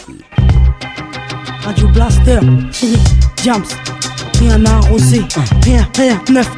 Radio Blaster, Jams, rien à arroser, rien, neuf,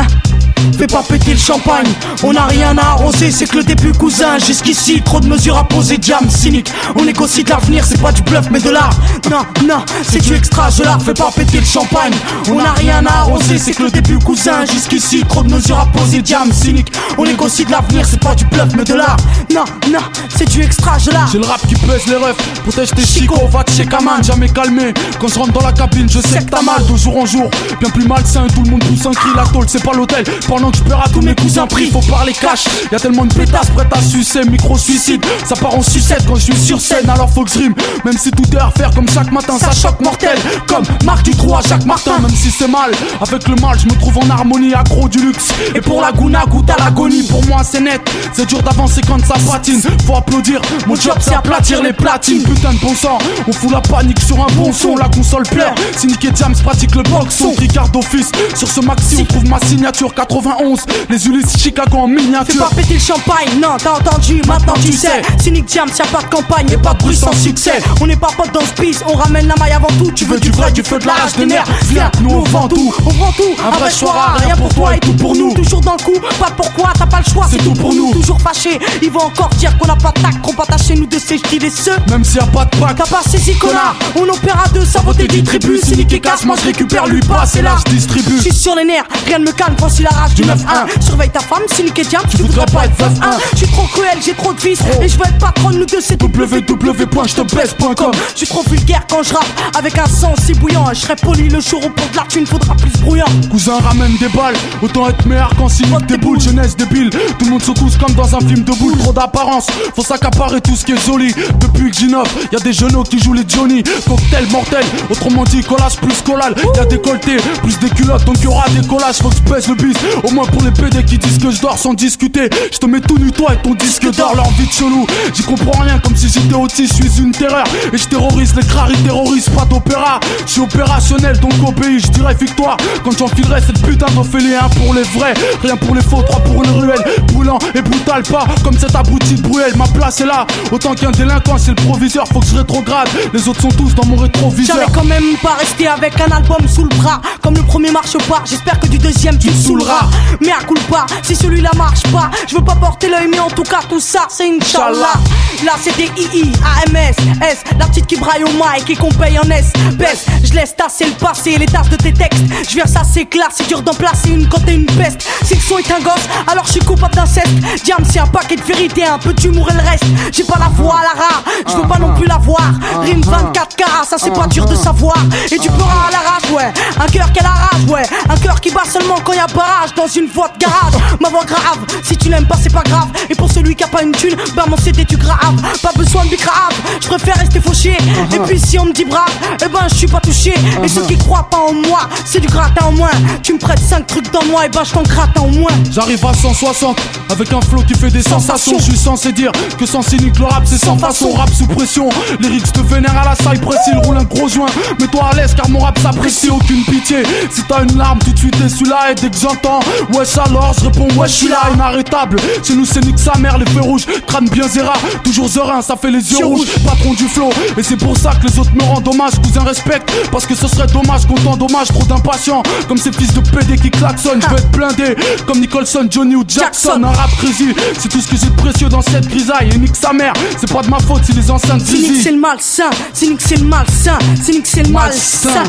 Fais pas péter le champagne, on n'a rien à arroser, c'est que le début cousin. Jusqu'ici, trop de mesures à poser, diam, cynique. On négocie de l'avenir, c'est pas du bluff mais de l'art. Non, c'est du extra, je l'art, fais pas péter le champagne. On n'a rien à arroser, c'est que le début cousin. Jusqu'ici, trop de mesures à poser, diam, cynique. On négocie de l'avenir, c'est pas du bluff mais de l'art. Non, c'est du extra, je l'art. J'ai le rap qui pèse les refs, protège tes chicots, va chez Kaman, jamais calmé. Quand je rentre dans la cabine, je sais que t'as mal de jour en jour. Bien plus malsain, tout le monde pousse un cri, la tôle, c'est pas l'hôtel. Pendant que je perds à tous mes cousins pris, faut parler cash. Y'a tellement de pétasses prêtes à sucer, micro-suicide. Ça part en sucette quand je suis sur scène, alors faut que je rime. Même si tout est à refaire comme chaque matin, ça choque mortel. Comme Marc Dutroux à Jacques Martin, même si c'est mal. Avec le mal, je me trouve en harmonie, accro du luxe. Et pour la gouna, goûte à l'agonie. Pour moi, c'est net, c'est dur d'avancer quand ça patine. Faut applaudir, mon job c'est aplatir les platines. Putain de bon sang, on fout la panique sur un bon son. La console pleure, Cynic et Jams pratique le boxon. Ricardo fils, sur ce maxi on trouve ma signature 91. Les Ulysses Chicago en miniature. Fais pas péter le champagne, non t'as entendu, maintenant tu sais. Cynic Jams, y'a pas de campagne, y'a pas de bruit sans succès. On n'est pas potes dans ce pisse, on ramène la maille avant tout. Tu veux du vrai, du feu, de la rage, des nerfs. Viens, nous on vend tout, un vrai choix, rien pour toi et tout pour nous. Toujours dans le coup, pas pourquoi, t'as pas le choix, c'est tout pour nous. Toujours fâché, ils vont encore dire qu'on a pas de tac, qu'on pas taché nous deux, c'est je les ceux. Même s'il y a pas de pack, t'as pas saisi connard, on opère à deux, ça vaut tes distribue. Cynic et casse, moi je récupère, lui passe et là je distribue. Je suis sur les nerfs, rien ne me calme, voici la rage du 9-1. Surveille ta femme, Cynic et Jams, tu voudrais pas être veuf 1. Je suis trop cruel, j'ai trop de vices, et je veux être patron, nous deux c'est www.jtebaise.com. Je suis trop vulgaire quand je rappe, avec un sang si bouillant. Je serai poli le jour où pour de l'art tu ne faudra plus bruyant. Cousin ramène des balles, autant être meilleur quand Cynic déboule. Jeunesse débile, tout le monde se couche comme dans un film de boule. Trop d'apparence, faut s'accaparer tout ce qui est joli. Depuis que j'innove, y'a des genoux qui jouent les Johnny. Cocktail mortel, autrement dit collage plus collal. Y'a décolleté, plus des culottes, donc y'aura des collages. Faut que je pèse le bis, au moins pour les PD qui disent que je dors sans discuter. Je te mets tout nu toi et ton disque d'or, leur vie de chelou. J'y comprends rien comme si j'étais autiste, je suis une terreur. Et je terrorise les crars, ils terrorisent pas d'opéra. Je suis opérationnel donc au pays, je dirais victoire. Quand j'enfilerai cette putain d'Ophélie, un pour les vrais, rien pour les faux, trois pour une ruelle. Brûlant et brutal, pas comme cet abruti de Bruel. Ma place est là, autant qu'un délinquant, c'est le proviseur, faut que je rétrograde. Les autres sont tous dans mon rétroviseur. J'allais quand même pas rester avec un album sous le bras. Comme le premier marche pas, j'espère que du deuxième tu te saouleras. Mais à coup pas, si celui-là marche pas, je veux pas porter l'œil, mais en tout cas tout ça c'est Inch'Allah. Là c'était II, AMS, S, la petite qui braille au mic et qu'on paye en S. Baisse, je laisse tasser le passé, les tasses de tes textes. Je viens ça c'est clair, c'est dur d'en placer une quand t'es une peste. Si le son est un gosse, alors je suis coupable d'inceste. Diam c'est un paquet de vérité, un peu d'humour et le reste. J'ai pas la voix à la rare, je veux pas non plus la voir. Rime 24 carats, ça c'est pas dur de savoir. Et du peur à l'arrache, ouais, un cœur qu'elle arrache, ouais. Un cœur qui bat seulement quand y a barrage dans une voie de garage. Ma voix grave, si tu n'aimes pas c'est pas grave. Et pour celui qui a pas une thune, bah mon CD tu graves. Pas besoin de grave, je préfère rester fauché. Et puis si on me dit brave, eh ben je suis pas touché. Et ceux qui croient pas en moi, c'est du gratin en moins. Tu me prêtes 5 trucs dans moi, et ben je t'en gratte en moins. J'arrive à 160, avec un flow qui fait des sensations. Je suis censé dire que sans Cynic le rap c'est sans façon. Rap sous pression, lyrics te vénèrent à la saille précis. Il roule un gros joint, mets-toi à l'aise car mon rap s'apprécie. Aucune pitié, si t'as une larme tout de suite et celui-là. Et dès que j'entends wesh alors je réponds wesh je suis là. Inarrêtable, chez nous c'est Nick sa mère. Les feux rouges, crâne bien zéra, toujours serein, ça fait les yeux rouges. Patron du flow, et c'est pour ça que les autres me rendent hommage. Cousin respecte, parce que ce serait dommage qu'on t'endommage. Trop d'impatients, comme ces fils de PD qui klaxonnent. Je veux être blindé, comme Nicholson, Johnny ou Jackson. Un rap crazy, c'est tout ce que j'ai de précieux dans cette grisaille. Et Nick sa mère, c'est pas de ma faute si les enceintes Cynic c'est le malsain, Cynic c'est le malsain, Cynic c'est le malsain.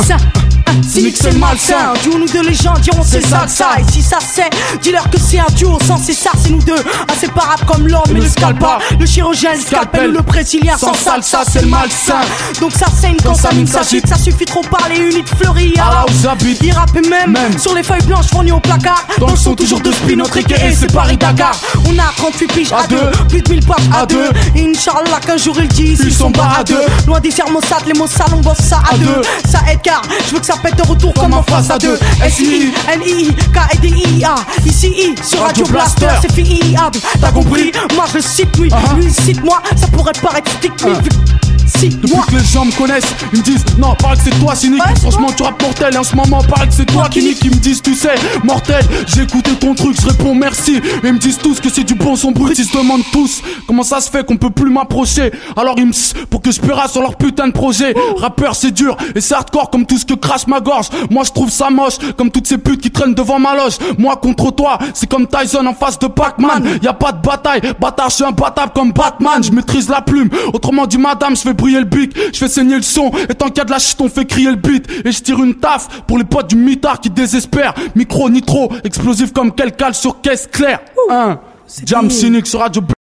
Cynic c'est le malsain, duo nous deux les gens diront c'est salsa. Et si ça c'est, dis-leur que c'est un duo sans c'est ça, c'est nous deux. Inséparables comme l'homme et le scalpa, le chirurgien, le scalpel ou le brésilien. Sans salsa c'est le malsain, donc ça saigne quand ça mine s'agite. Ça suffit trop parler, une de fleurie à là où j'habite. Il rappe même sur les feuilles blanches fournies au placard. Dans le son toujours de spin, notre et c'est Paris-Dakar. On a 38 piges à deux, plus de 1000 pages à deux. Inch'Allah qu'un jour ils disent ils sont bas à deux. Loin des serres Mossad, les mots salons bossent ça à deux. Ça aide car je veux que ça pète de retour comme en face à deux. S-I, N-I, K-E-D-I-A. Ici I, sur Radio Blaster, c'est fiable. T'as compris? Moi je cite lui, lui cite moi. Ça pourrait paraître stick merci. Depuis Moi, que les gens me connaissent, ils me disent non, paraît que c'est toi cynique. Ouais, Franchement tu rappes mortel et en ce moment paraît que c'est toi qui nique. Ils me disent tu sais, mortel, j'ai écouté ton truc, je réponds merci. Et ils me disent tous que c'est du bon son brut. Ils se demandent tous comment ça se fait qu'on peut plus m'approcher. Alors ils me pour que je paiera sur leur putain de projet. Rappeur c'est dur et c'est hardcore comme tout ce que crache ma gorge. Moi je trouve ça moche comme toutes ces putes qui traînent devant ma loge. Moi contre toi c'est comme Tyson en face de Pac-Man. Y'a pas de bataille, bâtard je suis imbattable comme Batman. Je maîtrise la plume, autrement dit madame je fais briller le bic. Je fais saigner le son et tant qu'il y a de la shit on fait crier le beat. Et je tire une taf pour les potes du mitard qui désespèrent. Micro nitro, explosif comme quel cale sur caisse claire. Jam cynique sur Radio